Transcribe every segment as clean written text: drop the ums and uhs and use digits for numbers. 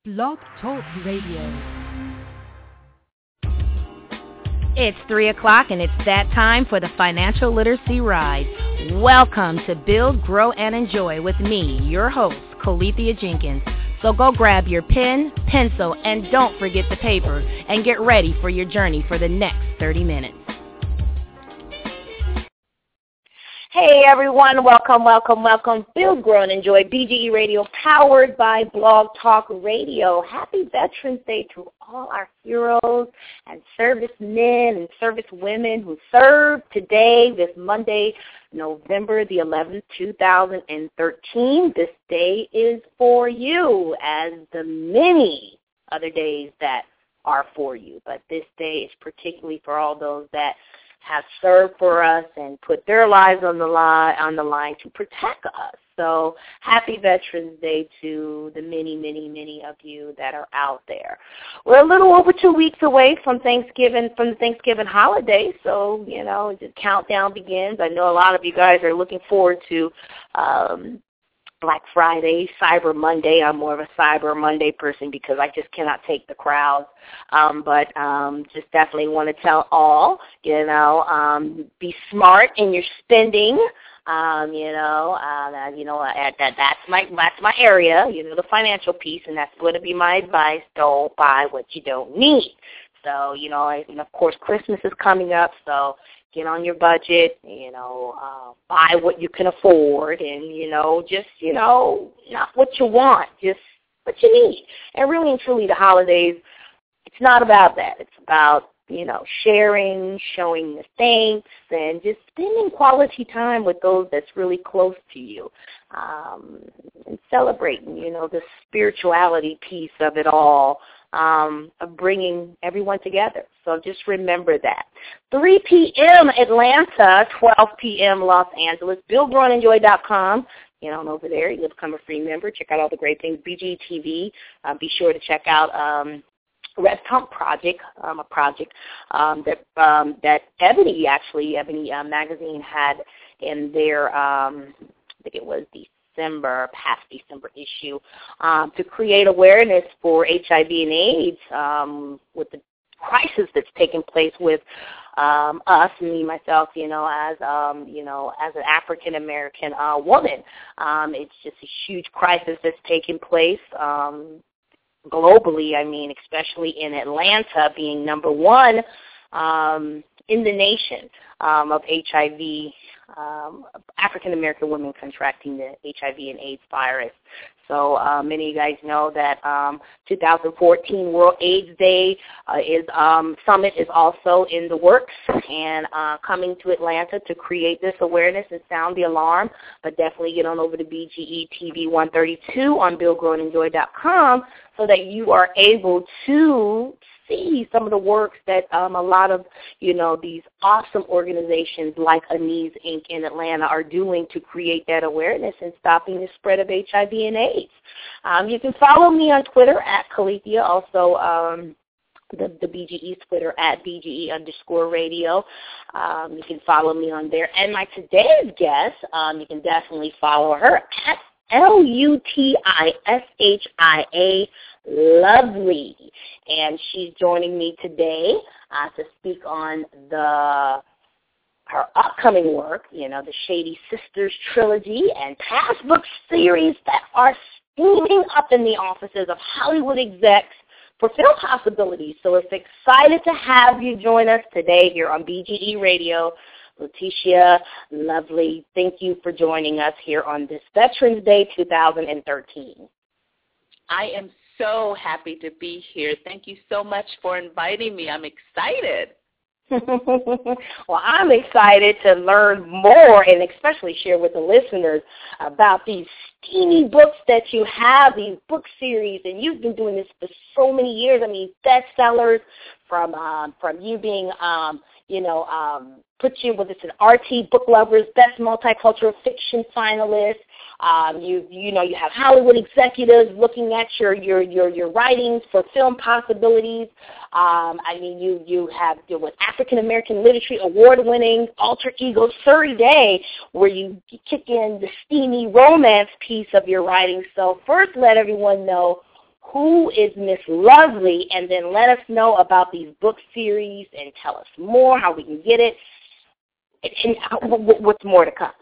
Blog Talk Radio. It's 3 o'clock and it's that time for the Financial Literacy Ride. Welcome to Build, Grow, and Enjoy with me, your host, Colethea Jenkins. So go grab your pen, pencil, and don't forget the paper, and get ready for your journey for the next 30 minutes. Hey everyone, welcome. Build, Grow, and Enjoy, BGE Radio, powered by Blog Talk Radio. Happy Veterans Day to all our heroes and servicemen and servicewomen who served today, this Monday, November the 11th, 2013. This day is for you, as the many other days that are for you. But this day is particularly for all those that have served for us and put their lives on the line to protect us. So happy Veterans Day to the many of you that are out there. We're a little over 2 weeks away from the Thanksgiving holiday, so, the countdown begins. I know a lot of you guys are looking forward to Black Friday, Cyber Monday. I'm more of a Cyber Monday person because I just cannot take the crowds. But just definitely want to tell all, be smart in your spending. That's my area, the financial piece, and that's going to be my advice. Don't buy what you don't need. So, and of course, Christmas is coming up, so get on your budget, buy what you can afford, and, not what you want, just what you need. And really and truly, the holidays, it's not about that. It's about, sharing, showing the thanks, and just spending quality time with those that's really close to you, and celebrating, the spirituality piece of it all. Of bringing everyone together. So just remember that. 3 p.m. Atlanta, 12 p.m. Los Angeles, BuildGrowAndEnjoy.com. Over there, you become a free member. Check out all the great things. BGE TV. Be sure to check out Red Pump Project, a project that Ebony magazine had in their, I think it was the past December issue, to create awareness for HIV and AIDS with the crisis that's taking place with us, myself, as an African American woman. It's just a huge crisis that's taking place globally. Especially in Atlanta, being number one in the nation of HIV. African American women contracting the HIV and AIDS virus. So many of you guys know that 2014 World AIDS Day Summit is also in the works and coming to Atlanta to create this awareness and sound the alarm. But definitely get on over to BGE TV 132 on BuildGrowAndEnjoy.com so that you are able to see some of the works that a lot of, these awesome organizations like Anise Inc. in Atlanta are doing to create that awareness and stopping the spread of HIV and AIDS. You can follow me on Twitter at Colethea, also the BGE's Twitter at BGE_radio. You can follow me on there. And my today's guest, you can definitely follow her at LUTISHIA Lovely, and she's joining me today to speak on her upcoming work, the Shady Sisters trilogy and past book series that are steaming up in the offices of Hollywood execs for film possibilities. So it's excited to have you join us today here on BGE Radio. Leticia Lovely, thank you for joining us here on this Veterans Day 2013. I am so happy to be here. Thank you so much for inviting me. I'm excited. Well, I'm excited to learn more and especially share with the listeners about these steamy books that you have, these book series, and you've been doing this for so many years. Bestsellers from you being, put you with it's an RT Book Lovers Best Multicultural Fiction finalist. You have Hollywood executives looking at your writings for film possibilities. You have with African American Literature Award-winning Alter Ego Surrey Day, where you kick in the steamy romance piece of your writing. So first, let everyone know who is Miss Lovely, and then let us know about these book series and tell us more, how we can get it, and what's more to come.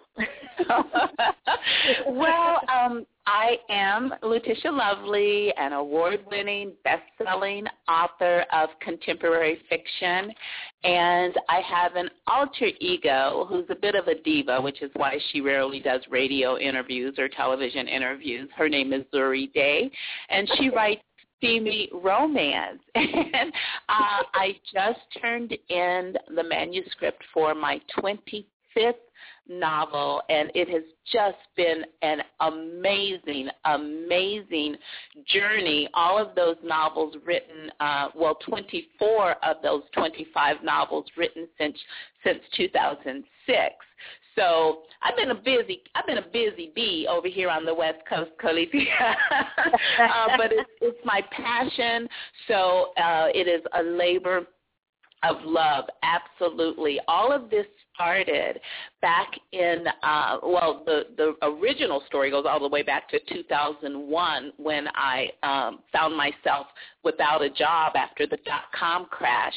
Well, I am Letitia Lovely, an award-winning, best-selling author of contemporary fiction, and I have an alter ego who's a bit of a diva, which is why she rarely does radio interviews or television interviews. Her name is Zuri Day, and she writes steamy romance. And I just turned in the manuscript for my 25th novel, and it has just been an amazing, amazing journey. All of those novels written, 24 of those 25 novels written since 2006. So I've been a busy bee over here on the West Coast, Calithia. But it's my passion. So it is a labor of love, absolutely. All of this started back in, the original story goes all the way back to 2001 when I found myself without a job after the dot-com crash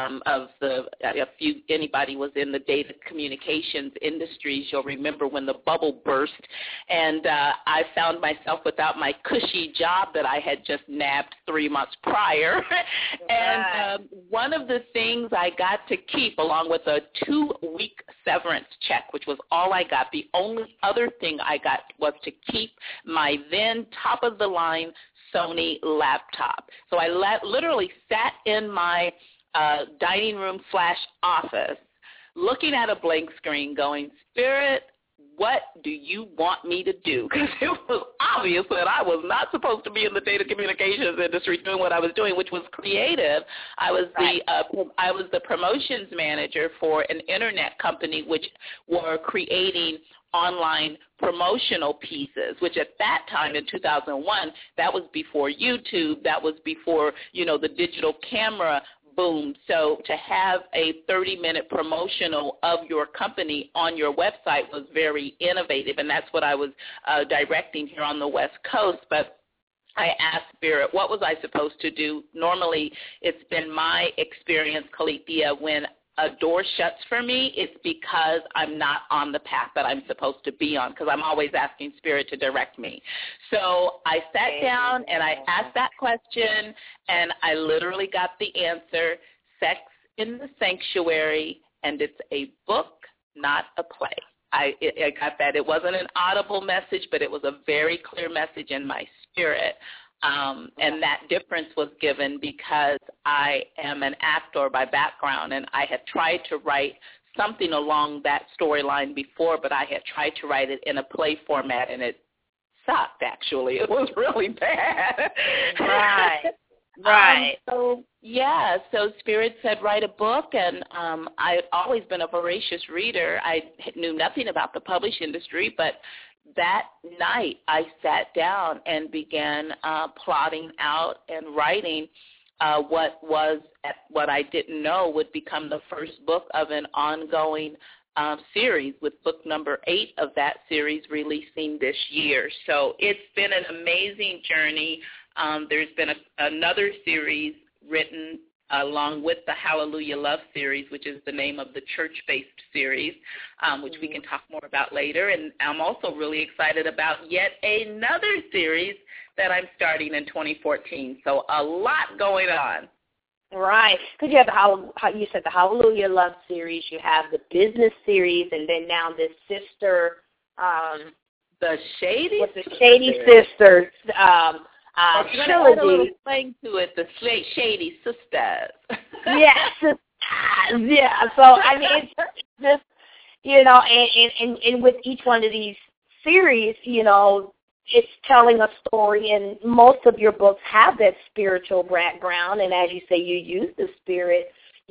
anybody was in the data communications industries, you'll remember when the bubble burst, and I found myself without my cushy job that I had just nabbed 3 months prior. And one of the things I got to keep, along with a 2-week severance check, which was all I got, the only other thing I got was to keep my then top-of-the-line Sony laptop. So I literally sat in my dining room / office looking at a blank screen going, Spirit, what do you want me to do? Because it was obvious that I was not supposed to be in the data communications industry doing what I was doing, which was creative. I was the promotions manager for an internet company which were creating online promotional pieces, which at that time in 2001, that was before YouTube, that was before, the digital camera boom. So to have a 30-minute promotional of your company on your website was very innovative, and that's what I was directing here on the West Coast. But I asked Spirit, what was I supposed to do? Normally, it's been my experience, Calithia, when a door shuts for me, it's because I'm not on the path that I'm supposed to be on, because I'm always asking Spirit to direct me. So I sat down and I asked that question, and I literally got the answer, Sex in the Sanctuary, and it's a book, not a play. I got that. It wasn't an audible message, but it was a very clear message in my spirit. And that difference was given because I am an actor by background, and I had tried to write something along that storyline before, but I had tried to write it in a play format, and it sucked, actually. It was really bad. Right. So Spirit said write a book, and I had always been a voracious reader. I knew nothing about the publishing industry, but that night I sat down and began plotting out and writing what I didn't know would become the first book of an ongoing series, with book number 8 of that series releasing this year. So it's been an amazing journey. There's been another series written along with the Hallelujah Love series, which is the name of the church-based series, which we can talk more about later. And I'm also really excited about yet another series that I'm starting in 2014. So a lot going on. Right. Because you have you said the Hallelujah Love series, you have the business series, and then now this sister, the Shady Sisters. Trilogy. Add a little slang to it, the Shady Sisters. Yes. Yeah. So, I mean, it's just, and with each one of these series, it's telling a story, and most of your books have that spiritual background, and as you say, you use the spirit,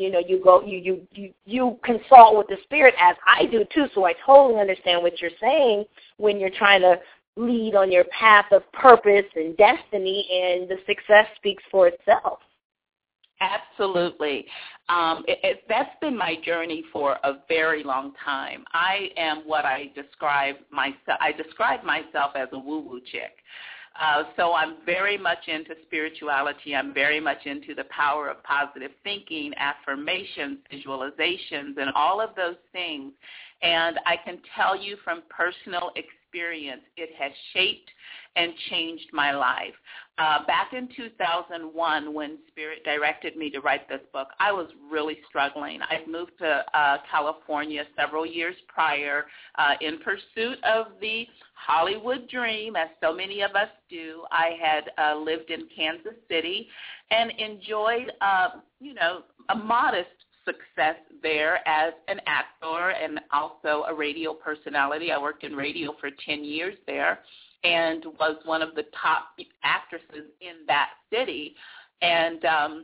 you consult with the spirit, as I do too, so I totally understand what you're saying when you're trying to lead on your path of purpose and destiny, and the success speaks for itself. Absolutely. That's been my journey for a very long time. I am what I describe myself as a woo-woo chick. So I'm very much into spirituality. I'm very much into the power of positive thinking, affirmations, visualizations, and all of those things. And I can tell you from personal experience, it has shaped and changed my life. Back in 2001, when Spirit directed me to write this book, I was really struggling. I'd moved to California several years prior in pursuit of the Hollywood dream, as so many of us do. I had lived in Kansas City and enjoyed, a modest success there as an actor and also a radio personality. I worked in radio for 10 years there and was one of the top actresses in that city. And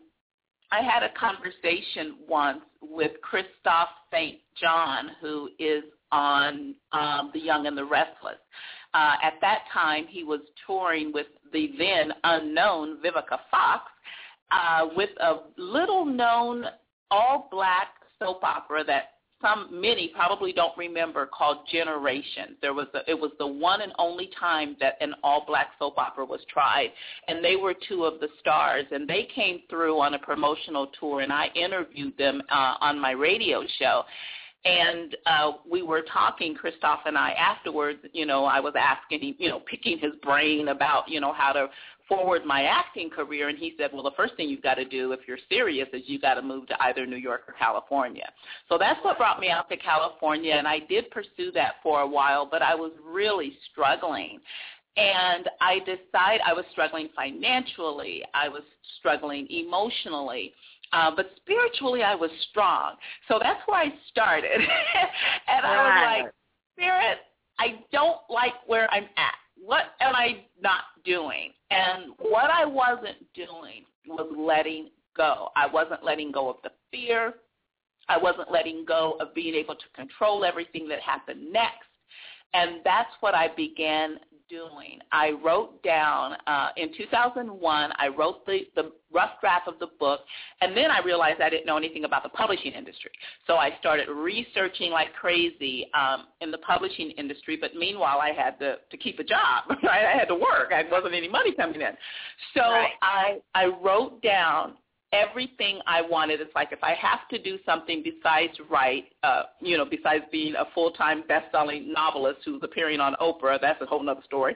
I had a conversation once with Christophe St. John, who is on The Young and the Restless. At that time, he was touring with the then unknown Vivica Fox with a little-known all-black soap opera that many probably don't remember, called Generations. It was the one and only time that an all-black soap opera was tried, and they were two of the stars, and they came through on a promotional tour, and I interviewed them on my radio show. And we were talking, Christophe and I, afterwards. I was asking him, picking his brain about, how to forward my acting career. And he said, well, the first thing you've got to do if you're serious is you got to move to either New York or California. So that's what brought me out to California. And I did pursue that for a while, but I was really struggling. And I was struggling financially. I was struggling emotionally. But spiritually, I was strong. So that's where I started. And I was like, Spirit, I don't like where I'm at. What am I not doing? And what I wasn't doing was letting go. I wasn't letting go of the fear. I wasn't letting go of being able to control everything that happened next. And that's what I began doing. I wrote down, in 2001, I wrote the rough draft of the book, and then I realized I didn't know anything about the publishing industry. So I started researching like crazy in the publishing industry, but meanwhile I had to keep a job, right? I had to work. There wasn't any money coming in. So I wrote down everything I wanted. It's like, if I have to do something besides write, besides being a full-time best-selling novelist who's appearing on Oprah, that's a whole other story.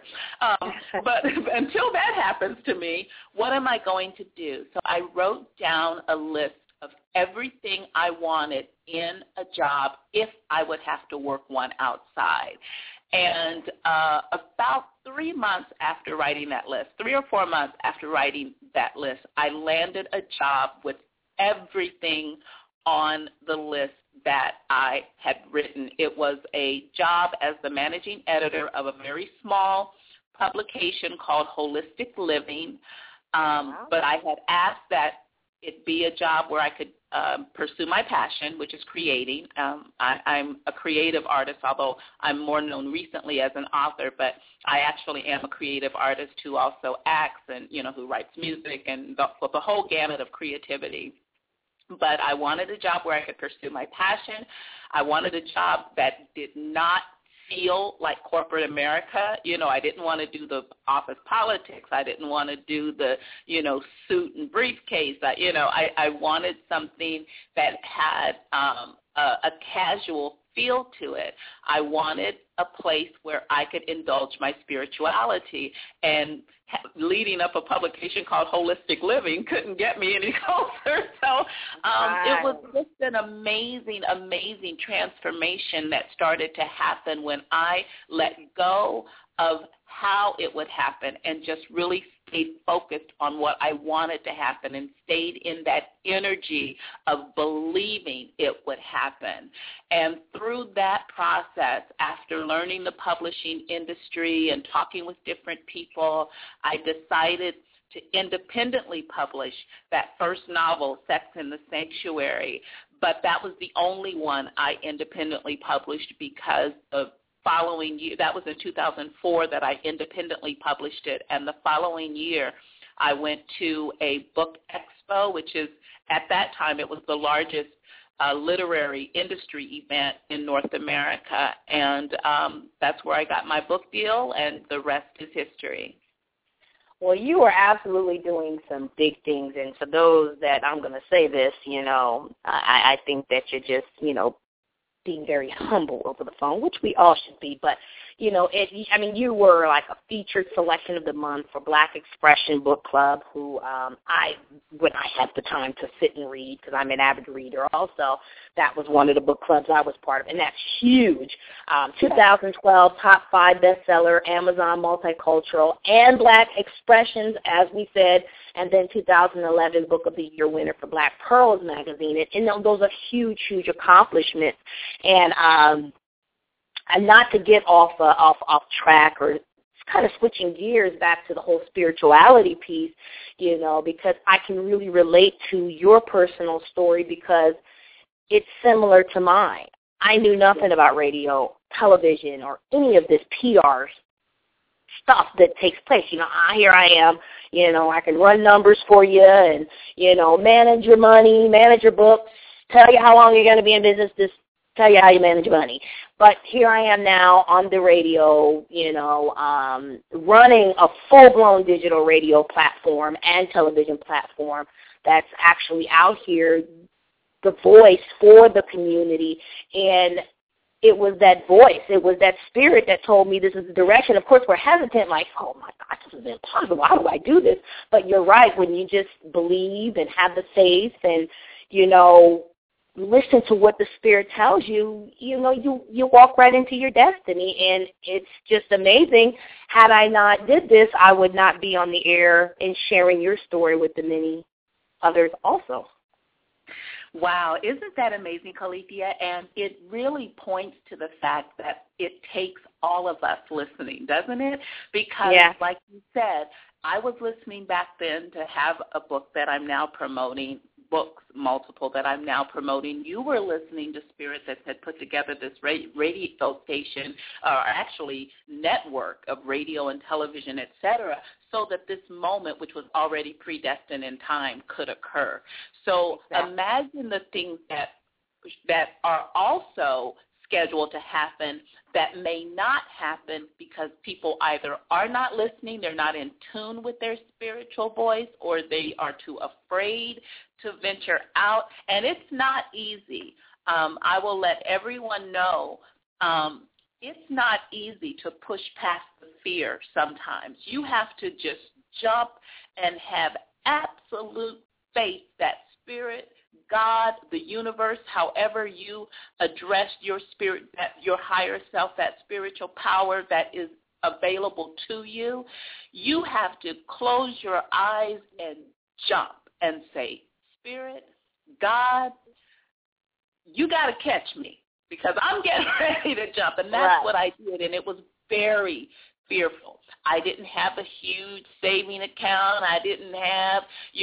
But until that happens to me, what am I going to do? So I wrote down a list of everything I wanted in a job if I would have to work one outside. And about 3 months after writing that list, 3 or 4 months after writing that list, I landed a job with everything on the list that I had written. It was a job as the managing editor of a very small publication called Holistic Living, but I had asked that it be a job where I could pursue my passion, which is creating. I'm a creative artist, although I'm more known recently as an author, but I actually am a creative artist who also acts and, who writes music and the whole gamut of creativity. But I wanted a job where I could pursue my passion. I wanted a job that did not feel like corporate America. I didn't want to do the office politics. I didn't want to do the, suit and briefcase. I wanted something that had a casual feel to it. I wanted a place where I could indulge my spirituality, and leading up a publication called Holistic Living couldn't get me any closer. So it was just an amazing, amazing transformation that started to happen when I let go of how it would happen and just really stayed focused on what I wanted to happen and stayed in that energy of believing it would happen. And through that process, after learning the publishing industry and talking with different people, I decided to independently publish that first novel, Sex in the Sanctuary. But that was the only one I independently published because of following year, that was in 2004 that I independently published it, and the following year I went to a book expo, which is, at that time, it was the largest literary industry event in North America, and that's where I got my book deal, and the rest is history. Well, you are absolutely doing some big things, and for those that I'm going to say this, I think that you're just, being very humble over the phone, which we all should be. But, you were like a featured selection of the month for Black Expression Book Club, who when I had the time to sit and read, because I'm an avid reader also, that was one of the book clubs I was part of, and that's huge. 2012 top 5 bestseller, Amazon Multicultural, and Black Expressions, as we said, and then 2011 Book of the Year winner for Black Pearls magazine. And those are huge, huge accomplishments. And not to get off track or kind of switching gears back to the whole spirituality piece, because I can really relate to your personal story because it's similar to mine. I knew nothing about radio, television, or any of this PR stuff that takes place. Here I am, I can run numbers for you and, manage your money, manage your books, tell you how long you're going to be in business, just tell you how you manage money. But here I am now on the radio, running a full-blown digital radio platform and television platform that's actually out here, the voice for the community. And it was that voice, it was that spirit that told me this is the direction. Of course, we're hesitant, like, oh, my God, this is impossible. How do I do this? But you're right. When you just believe and have the faith and, listen to what the Spirit tells you, you walk right into your destiny. And it's just amazing. Had I not did this, I would not be on the air and sharing your story with the many others also. Wow, isn't that amazing, Califia? And it really points to the fact that it takes all of us listening, doesn't it? Because, like you said, I was listening back then to have a book that I'm now promoting, books, multiple that I'm now promoting. You were listening to Spirit that had put together this radio station, or actually network of radio and television, et cetera, so that this moment, which was already predestined in time, could occur. So imagine the things that are also scheduled to happen that may not happen because people either are not listening, they're not in tune with their spiritual voice, or they are too afraid to venture out. And it's not easy. I will let everyone know it's not easy to push past the fear sometimes. You have to just jump and have absolute faith that Spirit, God, the universe, however you address your spirit, that your higher self, that spiritual power that is available to you, you have to close your eyes and jump and say, Spirit, God, you got to catch me because I'm getting ready to jump. And that's what I did, and it was very fearful. I didn't have a huge saving account. I didn't have,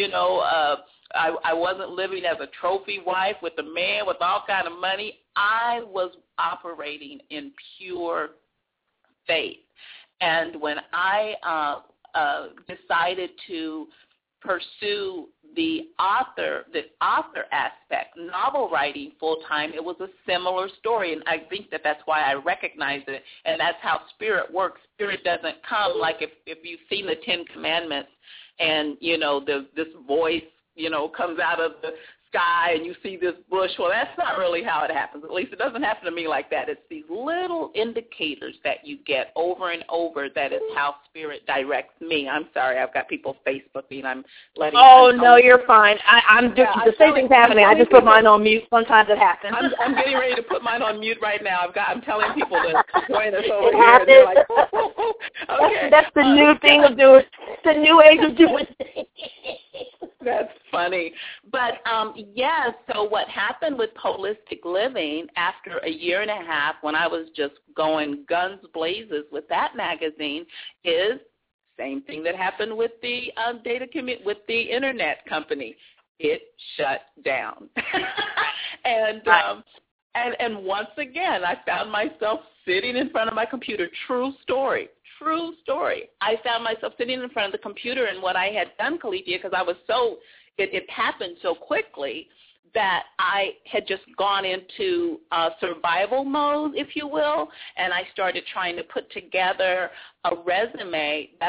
I wasn't living as a trophy wife with a man with all kind of money. I was operating in pure faith. And when I decided to pursue the author aspect, novel writing full-time, it was a similar story, and I think that that's why I recognize it, and that's how Spirit works. Spirit doesn't come like if you've seen the Ten Commandments and, this voice, comes out of the sky and you see this bush. Well, that's not really how it happens. At least it doesn't happen to me like that. It's these little indicators that you get over and over that is how Spirit directs me. I'm sorry, I've got people Facebooking. I'm letting. Oh no, you're fine. I'm just the same thing's happening. I just put mine on mute. Sometimes it happens. I'm getting ready to put mine on mute right now. I'm telling people to join us over here. And they're like, okay. That's the new thing of doing. The new age of doing things. That's funny. But, so what happened with Holistic Living after a year and a half when I was just going guns blazes with that magazine is same thing that happened with the with the internet company. It shut down. And once again, I found myself sitting in front of my computer. True story. I found myself sitting in front of the computer, and what I had done, Califia, because I was it happened so quickly that I had just gone into survival mode, if you will, and I started trying to put together a resume that I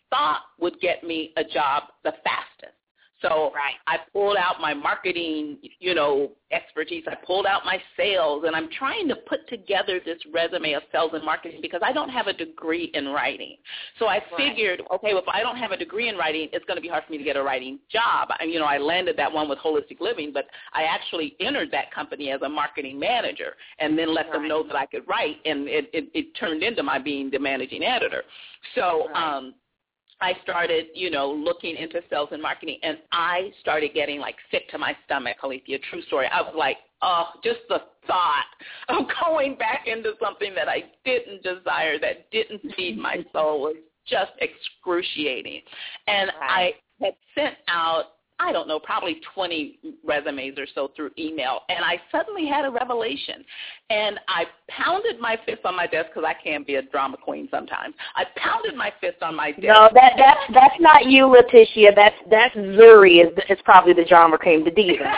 thought would get me a job the fastest. So I pulled out my marketing, expertise. I pulled out my sales, and I'm trying to put together this resume of sales and marketing because I don't have a degree in writing. So I figured, okay, well, if I don't have a degree in writing, it's going to be hard for me to get a writing job. I landed that one with Holistic Living, but I actually entered that company as a marketing manager and then let them know that I could write, and it turned into my being the managing editor. So I started, looking into sales and marketing, and I started getting, sick to my stomach, Alethea, true story. I was like, just the thought of going back into something that I didn't desire, that didn't feed my soul, was just excruciating. And I had sent out, I don't know, probably 20 resumes or so through email, and I suddenly had a revelation. And I pounded my fist on my desk, because I can be a drama queen sometimes. I pounded my fist on my desk. No, that's not you, Letitia. That's Zuri is probably the drama queen, the diva.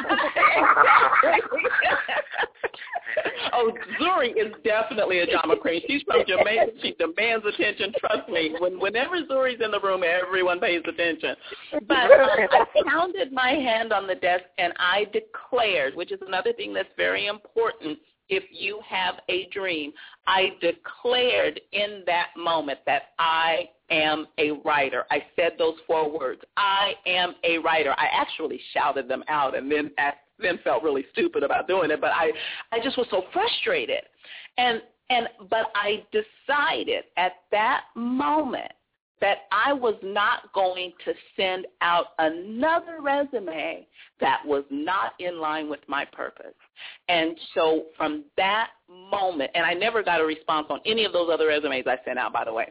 Oh, Zuri is definitely a drama queen. She's from Jamaica. She demands attention. Trust me. Whenever Zuri's in the room, everyone pays attention. But I pounded my hand on the desk, and I declared, which is another thing that's very important if you have a dream, I declared in that moment that I am a writer. I said those 4 words. I am a writer. I actually shouted them out and then felt really stupid about doing it, but I just was so frustrated. But I decided at that moment that I was not going to send out another resume that was not in line with my purpose. And so from that moment, and I never got a response on any of those other resumes I sent out, by the way.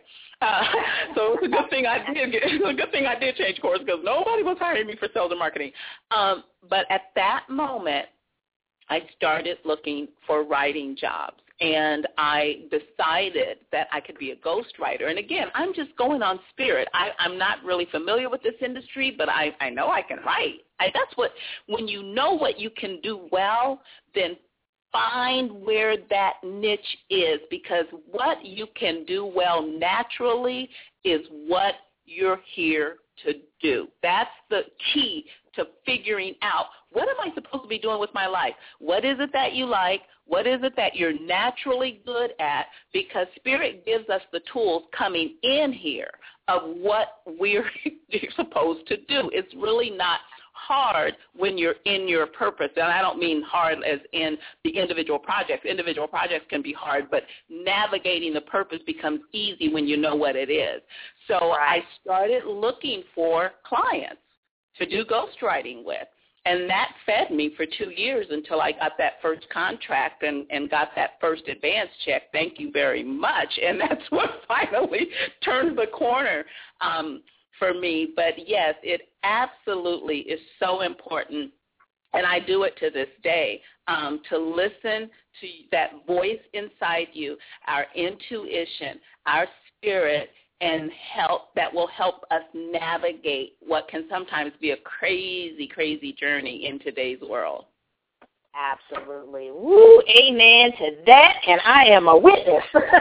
So it's a good thing I did. It's a good thing I did change course, because nobody was hiring me for sales and marketing. But at that moment, I started looking for writing jobs. And I decided that I could be a ghostwriter. And again, I'm just going on spirit. I'm not really familiar with this industry, but I know I can write. That's what, when you know what you can do well, then find where that niche is, because what you can do well naturally is what you're here to do. That's the key to figuring out, what am I supposed to be doing with my life? What is it that you like? What is it that you're naturally good at? Because Spirit gives us the tools coming in here of what we're supposed to do. It's really not hard when you're in your purpose. And I don't mean hard as in the individual projects. Individual projects can be hard, but navigating the purpose becomes easy when you know what it is. So I started looking for clients to do ghostwriting with. And that fed me for 2 years until I got that first contract and got that first advance check. Thank you very much. And that's what finally turned the corner for me. But, yes, it absolutely is so important, and I do it to this day, to listen to that voice inside you, our intuition, our spirit, and that will help us navigate what can sometimes be a crazy, crazy journey in today's world. Absolutely. Woo, amen to that, and I am a witness.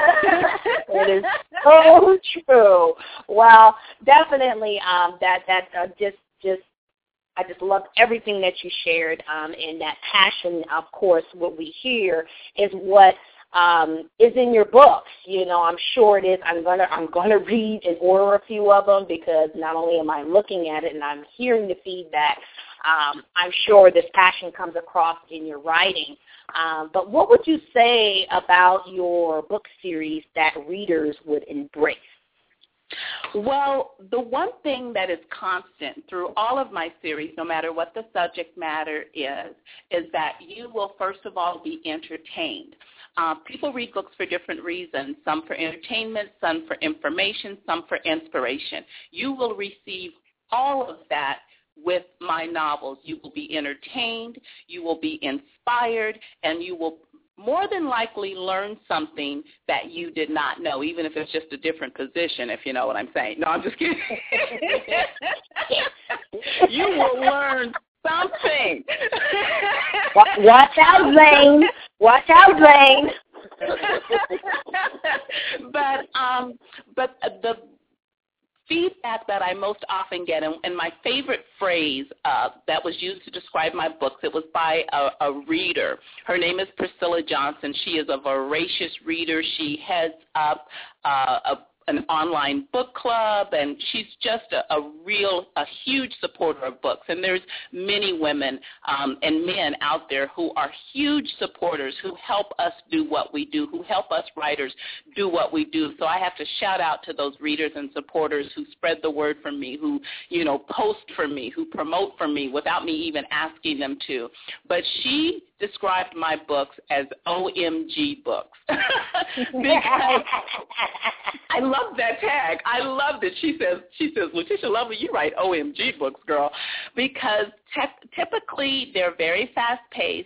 It is so true. Well, definitely I just loved everything that you shared, and that passion, of course, what we hear is what is in your books. You know, I'm sure it is. I'm gonna read and order a few of them, because not only am I looking at it and I'm hearing the feedback, I'm sure this passion comes across in your writing. But what would you say about your book series that readers would embrace? Well, the one thing that is constant through all of my series, no matter what the subject matter is that you will, first of all, be entertained. People read books for different reasons, some for entertainment, some for information, some for inspiration. You will receive all of that with my novels. You will be entertained, you will be inspired, and you will more than likely learn something that you did not know, even if it's just a different position, if you know what I'm saying. No, I'm just kidding. You will learn something. Watch out, Zane. Watch out, Zane. But feedback that I most often get, and my favorite phrase that was used to describe my books, it was by a reader. Her name is Priscilla Johnson. She is a voracious reader. She heads up an online book club, and she's just a huge supporter of books. And there's many women and men out there who are huge supporters, who help us do what we do, who help us writers do what we do. So I have to shout out to those readers and supporters who spread the word for me, who, post for me, who promote for me without me even asking them to. But she described my books as OMG books. Because I love that tag. I loved it. She says, Letitia Lovely, you write OMG books, girl, because typically they're very fast-paced.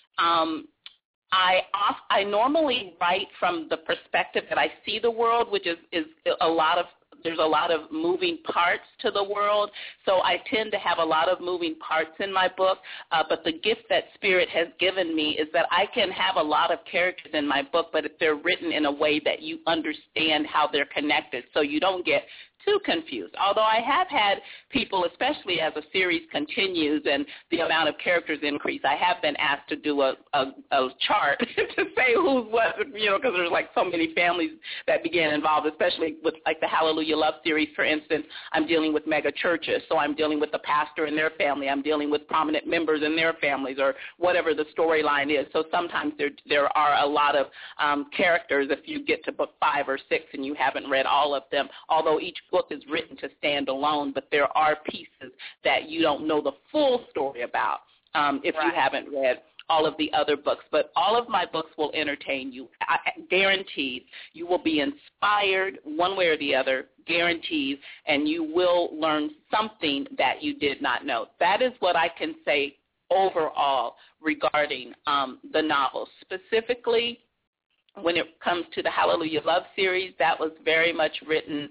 I normally write from the perspective that I see the world, which is there's a lot of moving parts to the world, so I tend to have a lot of moving parts in my book, but the gift that Spirit has given me is that I can have a lot of characters in my book, but if they're written in a way that you understand how they're connected, so you don't get too confused. Although I have had people, especially as a series continues and the amount of characters increase, I have been asked to do a chart to say who's what, because there's like so many families that began involved, especially with like the Hallelujah Love series, for instance. I'm dealing with mega churches, so I'm dealing with the pastor and their family. I'm dealing with prominent members and their families, or whatever the storyline is. So sometimes there are a lot of characters if you get to book 5 or 6 and you haven't read all of them, although each book is written to stand alone, but there are pieces that you don't know the full story about if you haven't read all of the other books. But all of my books will entertain you. Guaranteed. You will be inspired one way or the other, guaranteed, and you will learn something that you did not know. That is what I can say overall regarding the novels. Specifically, when it comes to the Hallelujah Love series, that was very much written,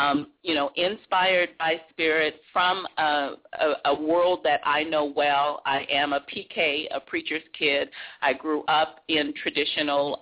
inspired by Spirit from a world that I know well. I am a PK, a preacher's kid. I grew up in traditional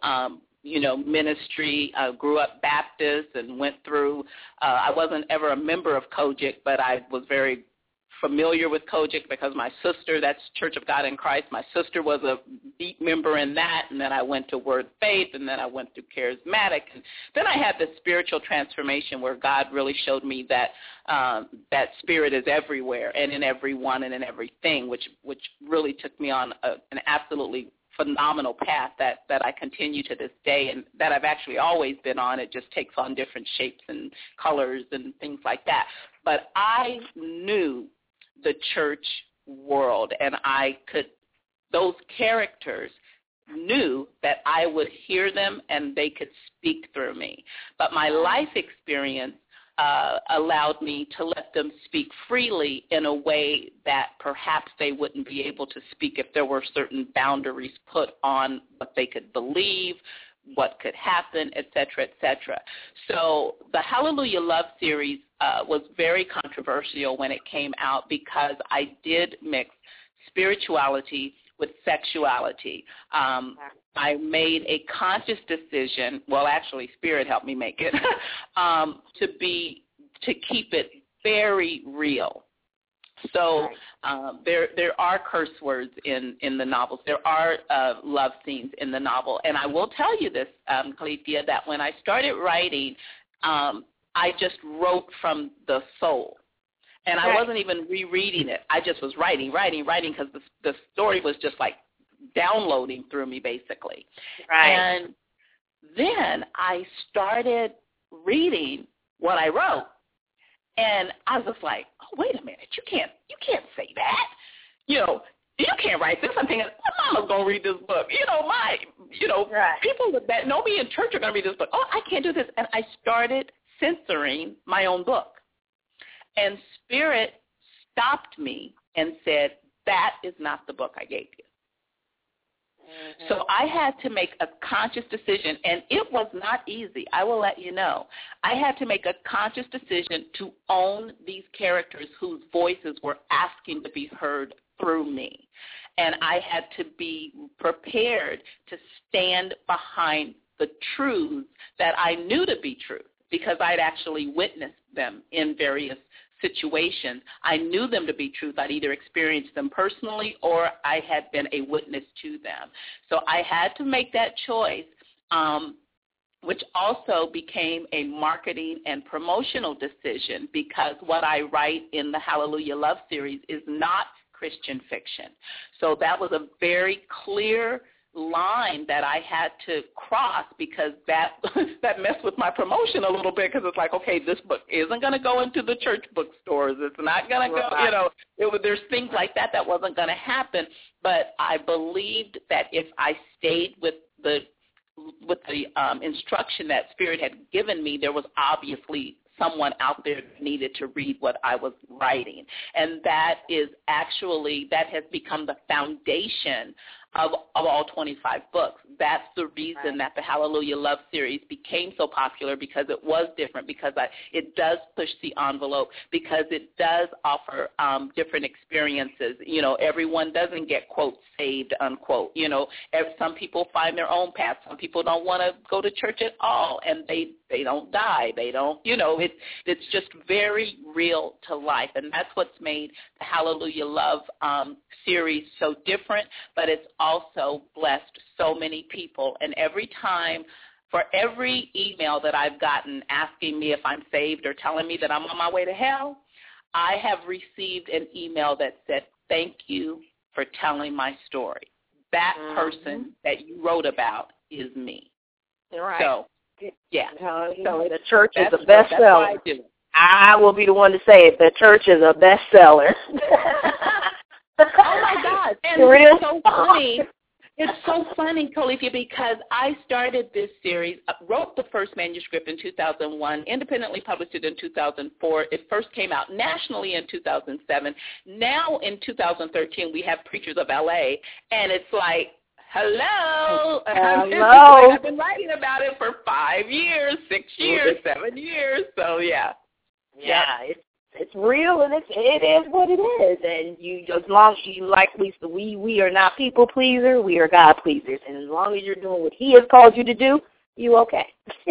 ministry. I grew up Baptist and went through, I wasn't ever a member of Kojic, but I was very familiar with Kojic because my sister, that's Church of God in Christ, my sister was a deep member in that, and then I went to Word Faith, and then I went through Charismatic, and then I had this spiritual transformation where God really showed me that that Spirit is everywhere and in everyone and in everything, which really took me on an absolutely phenomenal path that I continue to this day, and that I've actually always been on. It just takes on different shapes and colors and things like that. But I knew the church world, and those characters knew that I would hear them and they could speak through me. But my life experience allowed me to let them speak freely in a way that perhaps they wouldn't be able to speak if there were certain boundaries put on what they could believe, what could happen, et cetera, et cetera. So the Hallelujah Love series was very controversial when it came out because I did mix spirituality with sexuality. I made a conscious decision, well, actually, Spirit helped me make it, to keep it very real. So there are curse words in the novels. There are love scenes in the novel. And I will tell you this, Clethia, that when I started writing, I just wrote from the soul. And I wasn't even rereading it. I just was writing because the story was just like downloading through me, basically. Right. And then I started reading what I wrote. And I was like, oh, wait a minute, you can't say that. You can't write this. I'm thinking, my mama's going to read this book. People that know me in church are going to read this book. Oh, I can't do this. And I started censoring my own book. And Spirit stopped me and said, that is not the book I gave you. Mm-hmm. So I had to make a conscious decision, and it was not easy. I will let you know. I had to make a conscious decision to own these characters whose voices were asking to be heard through me. And I had to be prepared to stand behind the truths that I knew to be truth. because I'd actually witnessed them in various situations. I knew them to be truth. I'd either experienced them personally or I had been a witness to them. So I had to make that choice, which also became a marketing and promotional decision, because what I write in the Hallelujah Love series is not Christian fiction. So that was a very clear line that I had to cross, because that messed with my promotion a little bit, because it's like, okay, this book isn't going to go into the church bookstores. It's not going to go, there's things like that wasn't going to happen. But I believed that if I stayed with the instruction that Spirit had given me, there was obviously someone out there that needed to read what I was writing. And that has become the foundation of all 25 books. That's the reason that the Hallelujah Love series became so popular, because it was different, because it does push the envelope, because it does offer different experiences. Everyone doesn't get, quote, saved, unquote. Some people find their own path. Some people don't want to go to church at all, and they don't die. They don't, it's just very real to life. And that's what's made the Hallelujah Love series so different, but it's also blessed so many people. And for every email that I've gotten asking me if I'm saved or telling me that I'm on my way to hell, I have received an email that said, "Thank you for telling my story. That person that you wrote about is me." Right. So, yeah. So the church is a bestseller. I will be the one to say it. The church is a bestseller. Oh, my God. And it's so funny. It's so funny, Califia, because I started this series, wrote the first manuscript in 2001, independently published it in 2004. It first came out nationally in 2007. Now in 2013, we have Preachers of L.A., and it's like, hello. I've been writing about it for 5 years, 6 years, 7 years. So, yeah. Yeah, it's real, and it is what it is. And as long as you, like Lisa, we are not people pleasers, we are God pleasers. And as long as you're doing what He has called you to do, you okay.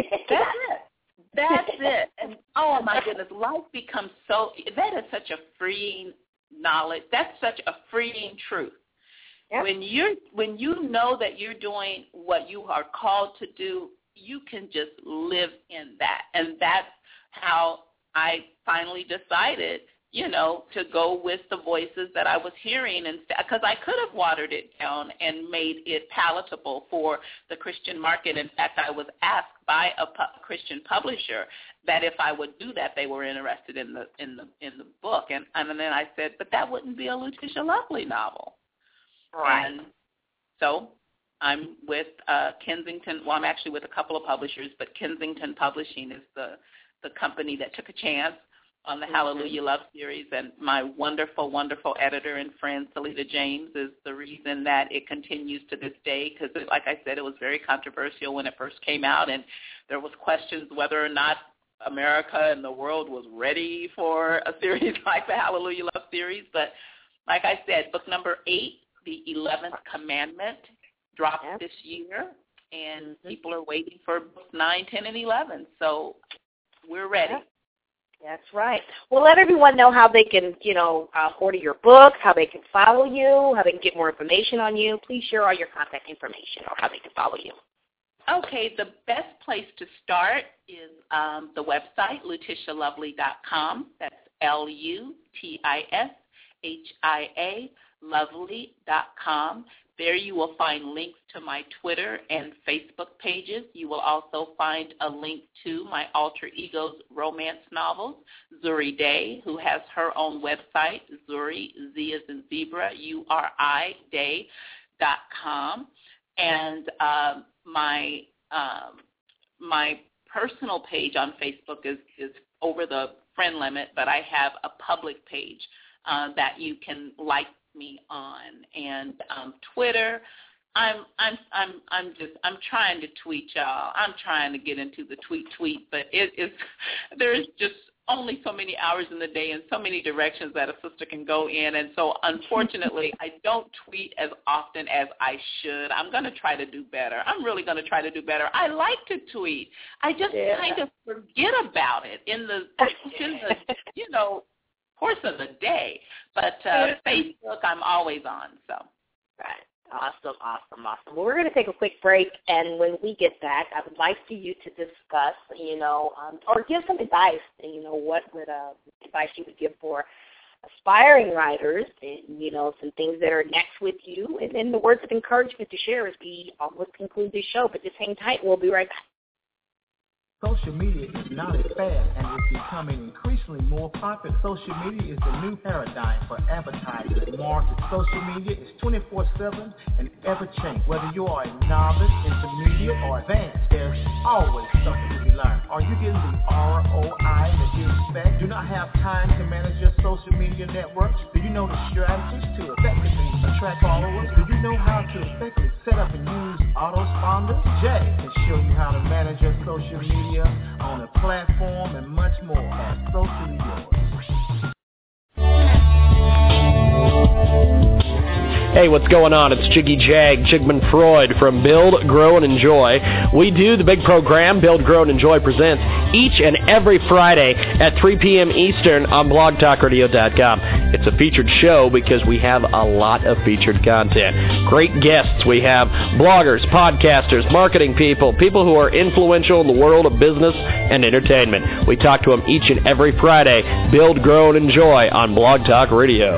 That's it. And oh my goodness, life becomes that is such a freeing knowledge. That's such a freeing truth. Yep. When you know that you're doing what you are called to do, you can just live in that. And that's how I finally decided, to go with the voices that I was hearing, and because I could have watered it down and made it palatable for the Christian market. In fact, I was asked by a Christian publisher that if I would do that, they were interested in the book, and then I said, but that wouldn't be a Lutisha Lovely novel. Right. And so I'm with Kensington. Well, I'm actually with a couple of publishers, but Kensington Publishing is the company that took a chance on the Hallelujah Love series, and my wonderful, wonderful editor and friend, Salita James, is the reason that it continues to this day, because, like I said, it was very controversial when it first came out, and there was questions whether or not America and the world was ready for a series like the Hallelujah Love series. But like I said, book number 8, The 11th Commandment, dropped this year, and people are waiting for books 9, 10, and 11. So we're ready. That's right. Well, let everyone know how they can, order your books, how they can follow you, how they can get more information on you. Please share all your contact information or how they can follow you. Okay, the best place to start is the website, LutishaLovely.com. That's LUTISHIA, lovely.com. There you will find links to my Twitter and Facebook pages. You will also find a link to my alter ego's romance novels, Zuri Day, who has her own website, Zuri, Z as in zebra, URI, day.com. And my personal page on Facebook is over the friend limit, but I have a public page that you can like me on, and Twitter. I'm trying to tweet, y'all. I'm trying to get into the tweet, but there's just only so many hours in the day and so many directions that a sister can go in. And so, unfortunately, I don't tweet as often as I should. I'm going to try to do better. I'm really going to try to do better. I like to tweet. I just kind of forget about it in the course of the day. But Facebook, I'm always on. So. Right. Awesome. Well, we're going to take a quick break, and when we get back, I would like for you to discuss, or give some advice, what would advice you would give for aspiring writers, some things that are next with you, and then the words of encouragement to share as we almost conclude this show. But just hang tight. We'll be right back. Social media is not a fad and is becoming increasingly more popular. Social media is the new paradigm for advertising and marketing. Social media is 24/7 and ever-changing. Whether you are a novice, intermediate, or advanced, there's always something to be learned. Are you getting the ROI that you expect? Do not have time to manage your social media networks? Do you know the strategies to effectively attract followers? Do you know how to effectively set up and use autoresponders? Jay can show you how to manage your social media on a platform and much more at Socially Yours. Hey, what's going on? It's Jiggy Jag, Jigman Freud from Build, Grow, and Enjoy. We do the big program, Build, Grow, and Enjoy presents each and every Friday at 3 p.m. Eastern on blogtalkradio.com. It's a featured show because we have a lot of featured content. Great guests. We have bloggers, podcasters, marketing people, people who are influential in the world of business and entertainment. We talk to them each and every Friday. Build, Grow, and Enjoy on Blog Talk Radio.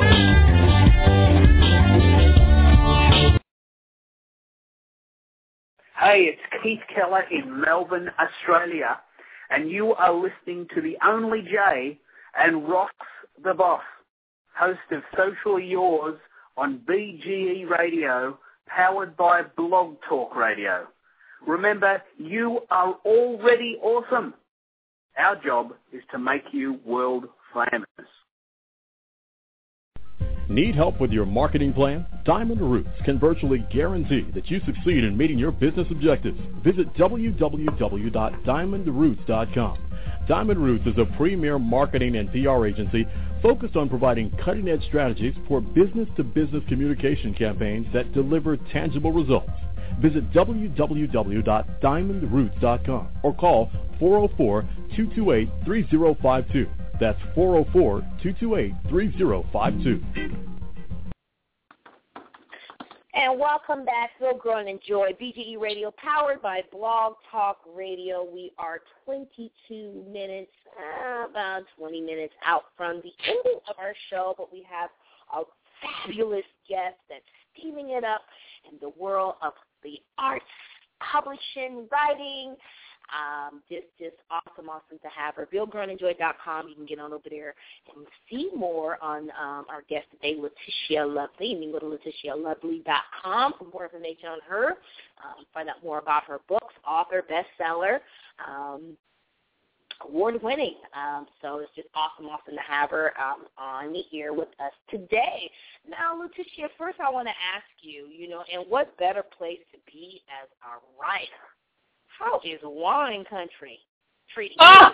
Hey, it's Keith Keller in Melbourne, Australia, and you are listening to the only Jay and Ross the Boss, host of Socially Yours on BGE Radio, powered by Blog Talk Radio. Remember, you are already awesome. Our job is to make you world famous. Need help with your marketing plan? Diamond Roots can virtually guarantee that you succeed in meeting your business objectives. Visit www.diamondroots.com. Diamond Roots is a premier marketing and PR agency focused on providing cutting-edge strategies for business-to-business communication campaigns that deliver tangible results. Visit www.diamondroots.com or call 404-228-3052. That's 404-228-3052. And welcome back to Build, Grow, and Enjoy, BGE Radio, powered by Blog Talk Radio. We are 22 minutes, about 20 minutes out from the ending of our show, but we have a fabulous guest that's steaming it up in the world of the arts, publishing, writing. Just awesome to have her. BuildGrowAndEnjoy.com. You can get on over there and see more on our guest today, Letitia Lovely. You can go to LetitiaLovely.com for more information on her. Find out more about her books, author, bestseller, award-winning. So it's just awesome to have her on here with us today. Now, Letitia, first I want to ask you, and what better place to be as a writer? How is wine country treating you?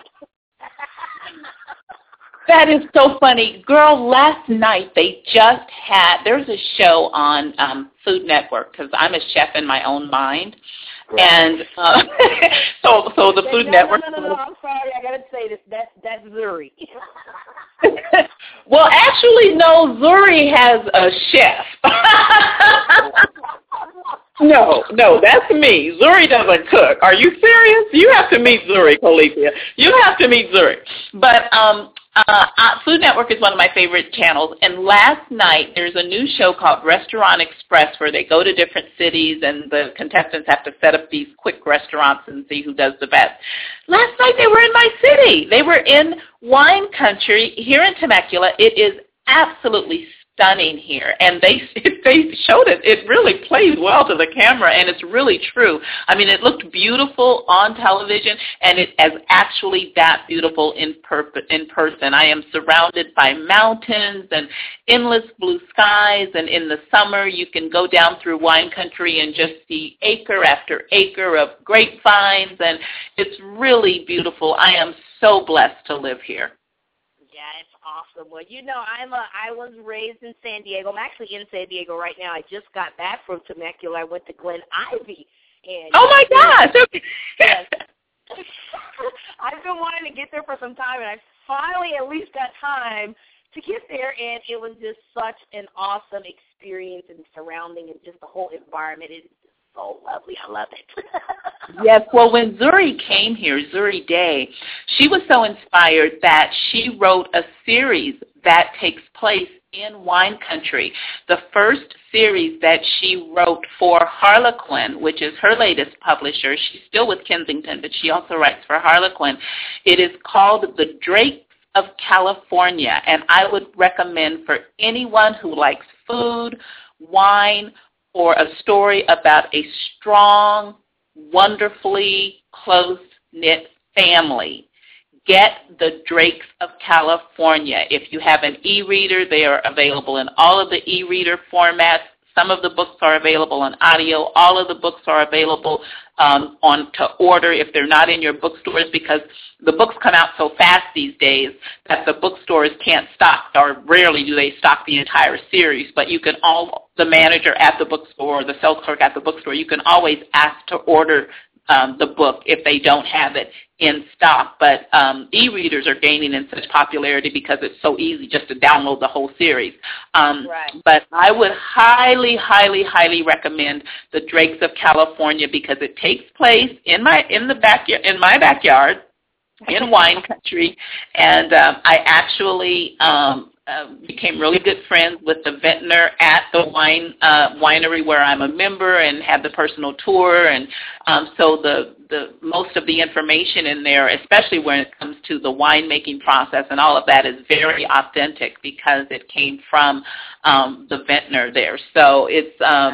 That is so funny. Girl, last night they just had, there's a show on Food Network, because I'm a chef in my own mind. Right. And so the Food Network. No, I'm sorry. I got to say this. That's Zuri. Well, actually, no, Zuri has a chef. No, that's me. Zuri doesn't cook. Are you serious? You have to meet Zuri, Colethea. You have to meet Zuri. But Food Network is one of my favorite channels. And last night, there's a new show called Restaurant Express where they go to different cities and the contestants have to set up these quick restaurants and see who does the best. Last night, they were in my city. They were in wine country here in Temecula. It is absolutely stunning here, and they showed it. It really plays well to the camera, and it's really true. I mean, it looked beautiful on television, and it is actually that beautiful in person. I am surrounded by mountains and endless blue skies, and in the summer you can go down through wine country and just see acre after acre of grapevines, and it's really beautiful. I am so blessed to live here. awesome one. You know, I was raised in San Diego. I'm actually in San Diego right now. I just got back from Temecula. I went to Glen Ivy. And oh, my gosh. Yes. I've been wanting to get there for some time, and I finally at least got time to get there, and it was just such an awesome experience and surrounding and just the whole environment is so lovely. I love it. Yes, well, when Zuri came here, Zuri Day, she was so inspired that she wrote a series that takes place in wine country. The first series that she wrote for Harlequin, which is her latest publisher. She's still with Kensington, but she also writes for Harlequin. It is called The Drakes of California, and I would recommend for anyone who likes food, wine, or a story about a strong, wonderfully close-knit family. Get The Drakes of California. If you have an e-reader, they are available in all of the e-reader formats. Some of the books are available on audio. All of the books are available on to order if they're not in your bookstores, because the books come out so fast these days that the bookstores can't stock, or rarely do they stock the entire series. But you can the manager at the bookstore or the sales clerk at the bookstore, you can always ask to order the book if they don't have it in stock. But e-readers are gaining in such popularity because it's so easy just to download the whole series. Right. But I would highly, highly, highly recommend The Drakes of California because it takes place in my backyard in wine country, and I actually became really good friends with the vintner at the winery where I'm a member, and had the personal tour, and so the most of the information in there, especially when it comes to the winemaking process and all of that, is very authentic because it came from the vintner there. So it's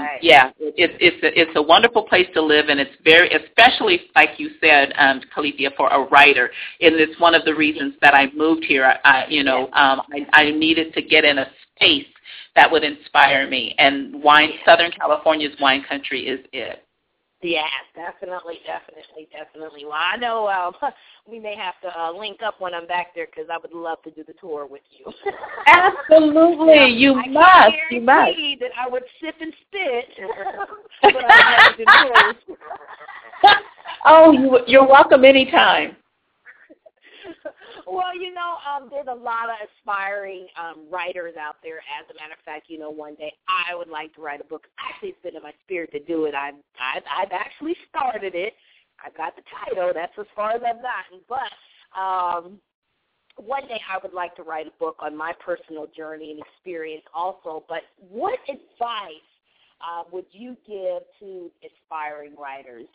it's a wonderful place to live, and it's very, especially like you said, Calithia, for a writer. And it's one of the reasons that I moved here. I needed to get in a space that would inspire me, and Southern California's wine country is it. Yes, definitely. Well, I know we may have to link up when I'm back there because I would love to do the tour with you. Absolutely, you must. I guarantee that I would sip and spit, but I never do tours. Oh, you're welcome anytime. Well, there's a lot of aspiring writers out there. As a matter of fact, one day I would like to write a book. Actually, it's been in my spirit to do it. I've actually started it. I've got the title. That's as far as I've gotten. But one day I would like to write a book on my personal journey and experience also. But what advice would you give to aspiring writers?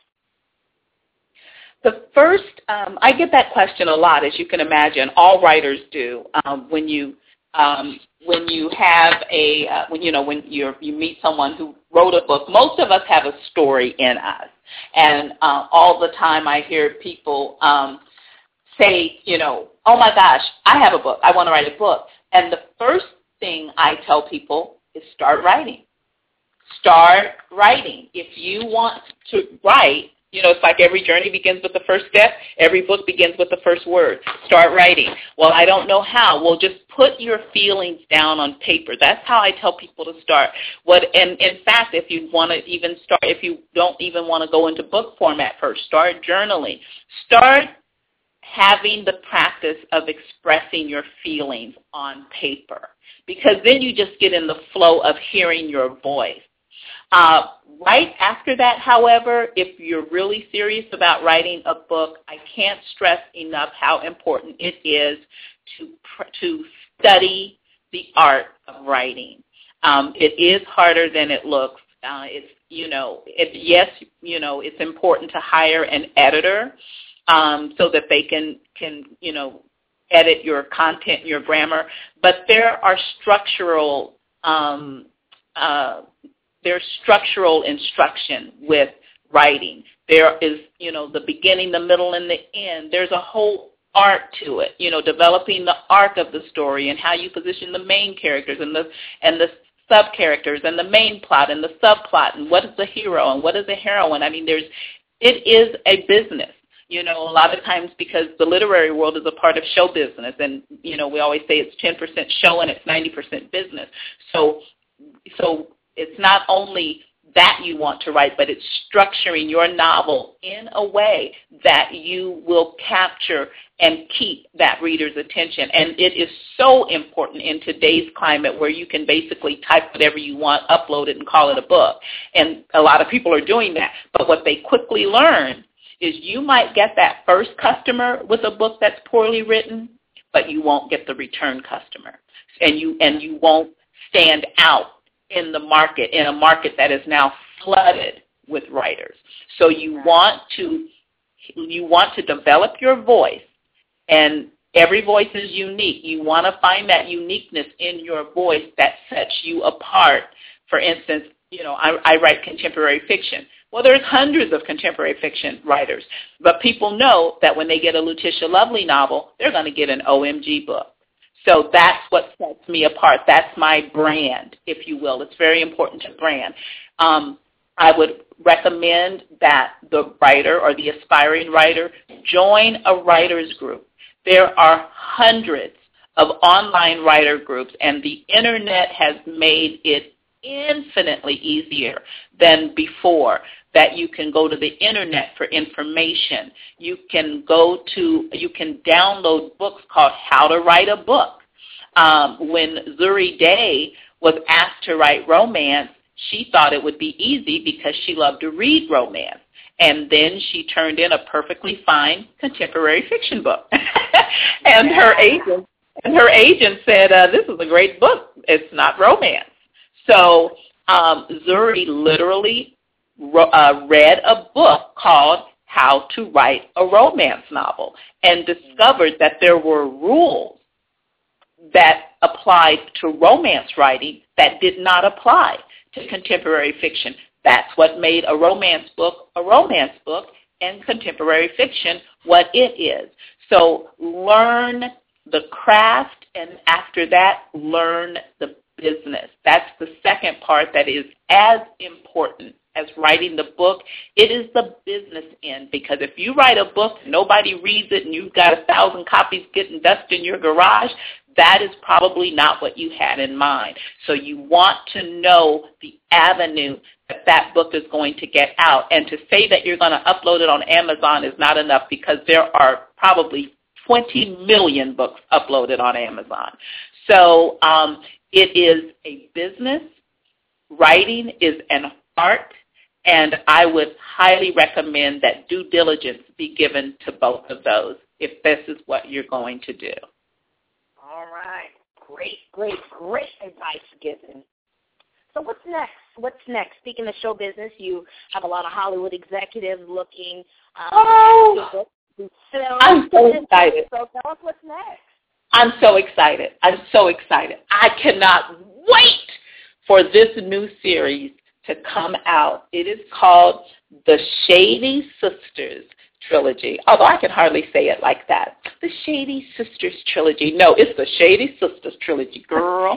The first, I get that question a lot, as you can imagine. All writers do. When you have when you meet someone who wrote a book, most of us have a story in us, and all the time I hear people say, oh my gosh, I have a book. I want to write a book. And the first thing I tell people is start writing. Start writing. If you want to write, it's like every journey begins with the first step. Every book begins with the first word. Start writing. Well, I don't know how. Well, just put your feelings down on paper. That's how I tell people to start. And in fact, if you want to even start, if you don't even want to go into book format first, start journaling. Start having the practice of expressing your feelings on paper, because then you just get in the flow of hearing your voice. Right after that, however, if you're really serious about writing a book, I can't stress enough how important it is to study the art of writing. It is harder than it looks. It's important to hire an editor so that they can edit your content, your grammar. But there are structural there's structural instruction with writing. There is, the beginning, the middle, and the end. There's a whole art to it, developing the arc of the story and how you position the main characters and the sub-characters and the main plot and the subplot and what is the hero and what is the heroine. I mean, it is a business. You know, a lot of times because the literary world is a part of show business, and, you know, we always say it's 10% show and it's 90% business. So it's not only that you want to write, but it's structuring your novel in a way that you will capture and keep that reader's attention. And it is so important in today's climate where you can basically type whatever you want, upload it, and call it a book. And a lot of people are doing that. But what they quickly learn is you might get that first customer with a book that's poorly written, but you won't get the return customer. And you won't stand out in the market, in a market that is now flooded with writers. So you want to develop your voice, and every voice is unique. You want to find that uniqueness in your voice that sets you apart. For instance, you know, I write contemporary fiction. Well, there's hundreds of contemporary fiction writers, but people know that when they get a Letitia Lovely novel, they're going to get an OMG book. So that's what sets me apart. That's my brand, if you will. It's very important to brand. I would recommend that the writer or the aspiring writer join a writer's group. There are hundreds of online writer groups, and the Internet has made it infinitely easier than before, that you can go to the Internet for information. You can download books called How to Write a Book. When Zuri Day was asked to write romance, she thought it would be easy because she loved to read romance. And then she turned in a perfectly fine contemporary fiction book. And her agent said, this is a great book. It's not romance. So Zuri literally read a book called How to Write a Romance Novel and discovered that there were rules that applied to romance writing that did not apply to contemporary fiction. That's what made a romance book, and contemporary fiction what it is. So learn the craft, and after that, learn the business. That's the second part that is as important as writing the book. It is the business end, because if you write a book, nobody reads it, and you've got 1,000 copies getting dust in your garage, that is probably not what you had in mind. So you want to know the avenue that book is going to get out. And to say that you're going to upload it on Amazon is not enough, because there are probably 20 million books uploaded on Amazon. So it is a business. Writing is an art, and I would highly recommend that due diligence be given to both of those if this is what you're going to do. All right. Great advice given. So what's next? Speaking of show business, you have a lot of Hollywood executives looking. I'm so excited. So tell us what's next. I'm so excited. I cannot wait for this new series to come out. It is called The Shady Sisters Trilogy, although I can hardly say it like that. The Shady Sisters Trilogy. No, it's the Shady Sisters Trilogy, girl.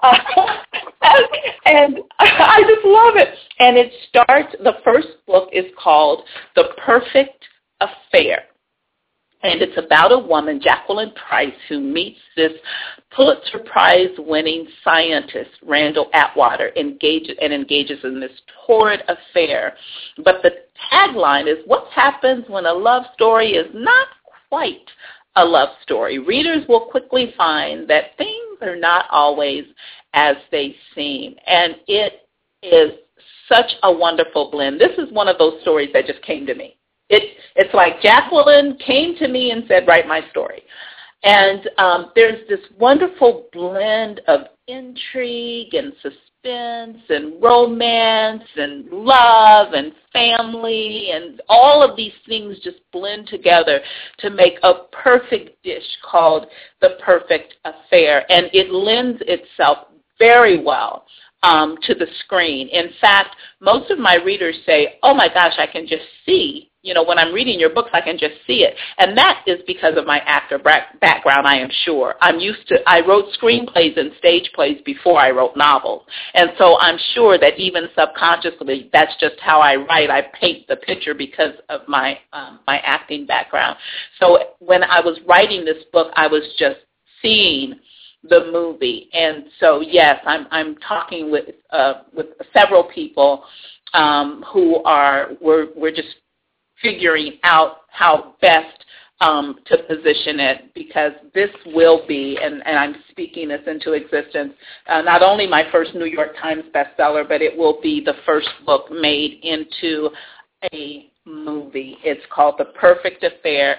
And I just love it. And it starts, the first book is called The Perfect Affair. And it's about a woman, Jacqueline Price, who meets this Pulitzer Prize-winning scientist, Randall Atwater, engages in this torrid affair. But the tagline is, what happens when a love story is not quite a love story? Readers will quickly find that things are not always as they seem. And it is such a wonderful blend. This is one of those stories that just came to me. It's like Jacqueline came to me and said, write my story. And there's this wonderful blend of intrigue and suspense and romance and love and family, and all of these things just blend together to make a perfect dish called The Perfect Affair. And it lends itself very well to the screen. In fact, most of my readers say, oh my gosh, I can just see when I'm reading your books, I can just see it. And that is because of my actor background, I am sure. I wrote screenplays and stage plays before I wrote novels. And so I'm sure that even subconsciously, that's just how I write. I paint the picture because of my acting background. So when I was writing this book, I was just seeing the movie. And so, yes, I'm talking with several people who we're just figuring out how best to position it, because this will be, and I'm speaking this into existence, not only my first New York Times bestseller, but it will be the first book made into a movie. It's called The Perfect Affair.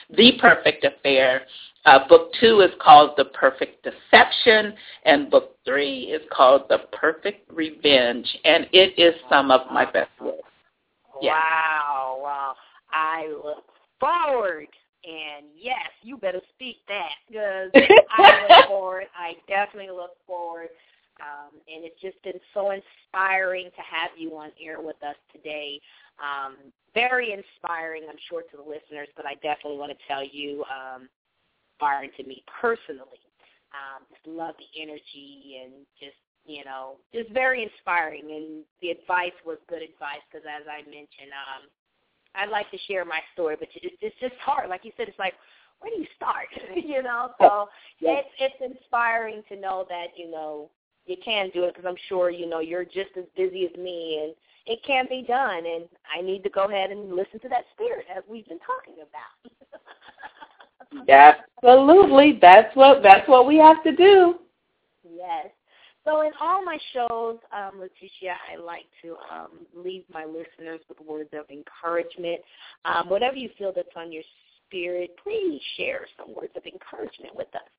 Book 2 is called The Perfect Deception, and Book 3 is called The Perfect Revenge, and it is some of my best work. Yeah. Wow. I look forward, and yes, you better speak that, because I look forward. I definitely look forward, and it's just been so inspiring to have you on air with us today. Very inspiring, I'm sure, to the listeners, but I definitely want to tell you, inspiring to me personally. Just love the energy and just very inspiring, and the advice was good advice, because as I mentioned, I'd like to share my story, but it's just hard. Like you said, it's like, where do you start? So it's inspiring to know that, you can do it, because I'm sure, you're just as busy as me, and it can be done, and I need to go ahead and listen to that spirit, as we've been talking about. Absolutely. That's what we have to do. Yes. So in all my shows, Leticia, I like to leave my listeners with words of encouragement. Whatever you feel that's on your spirit, please share some words of encouragement with us.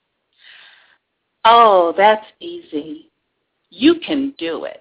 Oh, that's easy. You can do it.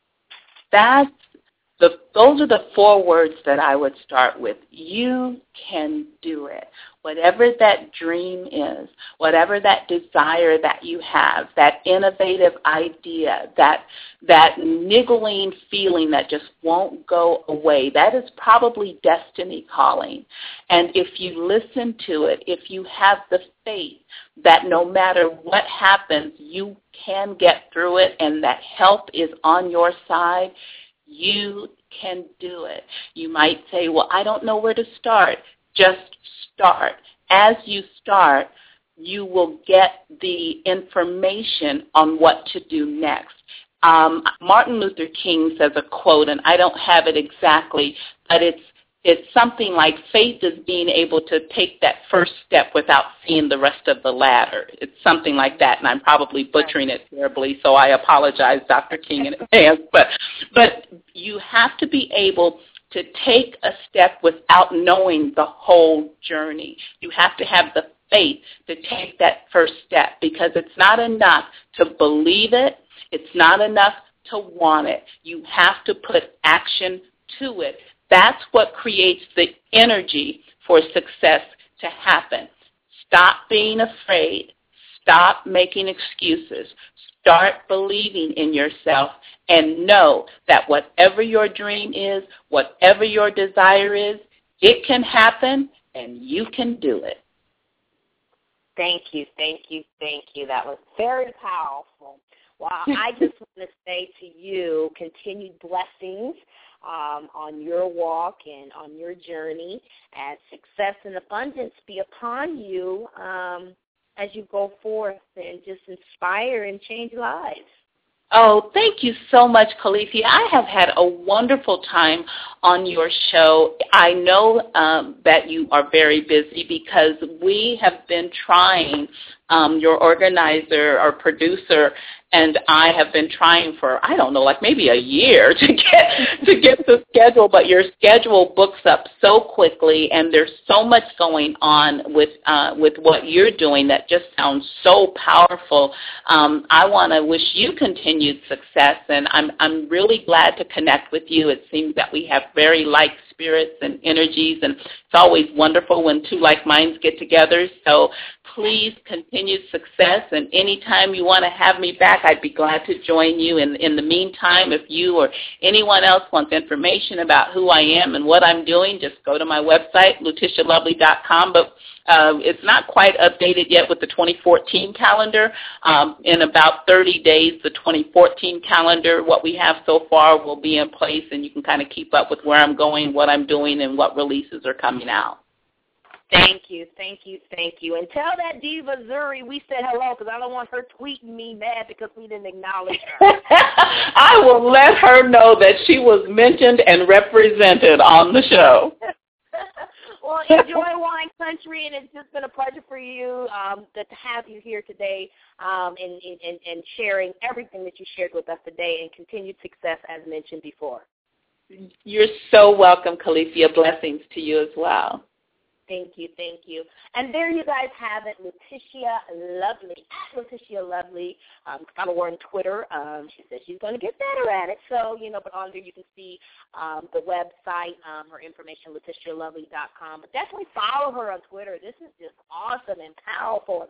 Those are the 4 words that I would start with. You can do it. Whatever that dream is, whatever that desire that you have, that innovative idea, that niggling feeling that just won't go away, that is probably destiny calling. And if you listen to it, if you have the faith that no matter what happens, you can get through it and that help is on your side, you can do it. You might say, well, I don't know where to start. Just start. As you start, you will get the information on what to do next. Martin Luther King says a quote, and I don't have it exactly, but it's something like, faith is being able to take that first step without seeing the rest of the ladder. It's something like that, and I'm probably butchering it terribly, so I apologize, Dr. King, in advance. But you have to be able to take a step without knowing the whole journey. You have to have the faith to take that first step, because it's not enough to believe it. It's not enough to want it. You have to put action to it. That's what creates the energy for success to happen. Stop being afraid. Stop making excuses. Start believing in yourself and know that whatever your dream is, whatever your desire is, it can happen and you can do it. Thank you. That was very powerful. Well, I just want to say to you, continued blessings on your walk and on your journey, as success and abundance be upon you as you go forth and just inspire and change lives. Oh, thank you so much, Khalifi. I have had a wonderful time on your show. I know that you are very busy, because we have been trying, your organizer or producer and I have been trying for, I don't know, like maybe a year to get the schedule, but your schedule books up so quickly, and there's so much going on with what you're doing that just sounds so powerful. I want to wish you continued success, and I'm really glad to connect with you. It seems that we have very like spirits and energies, and it's always wonderful when 2 like minds get together. So please, continued success. And anytime you want to have me back, I'd be glad to join you. In the meantime, if you or anyone else wants information about who I am and what I'm doing, just go to my website, LetitiaLovely.com. But it's not quite updated yet with the 2014 calendar. In about 30 days, the 2014 calendar, what we have so far, will be in place, and you can kind of keep up with where I'm going, what I'm doing, and what releases are coming out. Thank you. And tell that diva Zuri we said hello, because I don't want her tweeting me mad because we didn't acknowledge her. I will let her know that she was mentioned and represented on the show. Well, enjoy Wine Country, and it's just been a pleasure for you to have you here today and sharing everything that you shared with us today, and continued success as mentioned before. You're so welcome, Califia. Blessings to you as well. Thank you. And there you guys have it, Letitia Lovely, at Letitia Lovely. Follow her on Twitter. She says she's going to get better at it. So, but on there you can see the website, her information, LetitiaLovely.com. But definitely follow her on Twitter. This is just awesome and powerful.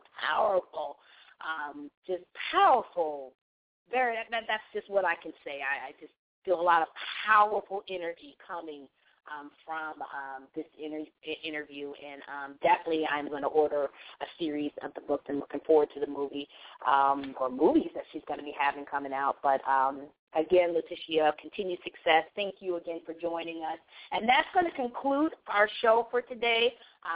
Just powerful. That's just what I can say. I just feel a lot of powerful energy coming from this interview, and definitely I'm going to order a series of the books and looking forward to the movie or movies that she's going to be having coming out. But again, Letitia, continued success. Thank you again for joining us. And that's going to conclude our show for today.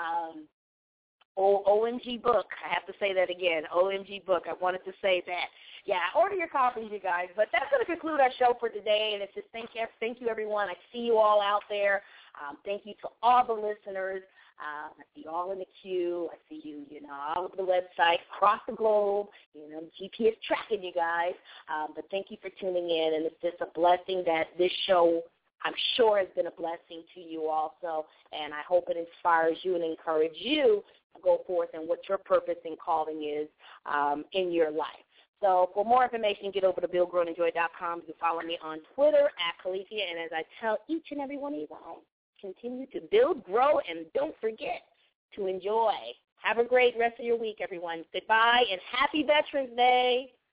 OMG book. I have to say that again. OMG book. I wanted to say that. Yeah, order your copies, you guys. But that's going to conclude our show for today. And it's just thank you, everyone. I see you all out there. Thank you to all the listeners. I see you all in the queue. I see you, all over the website, across the globe. GPS tracking you guys. But thank you for tuning in. And it's just a blessing that this show, I'm sure, has been a blessing to you also. And I hope it inspires you and encourages you to go forth and what your purpose and calling is in your life. So for more information, get over to BuildGrowAndEnjoy.com. You can follow me on Twitter at Califia. And as I tell each and every one of you guys, continue to build, grow, and don't forget to enjoy. Have a great rest of your week, everyone. Goodbye, and happy Veterans Day.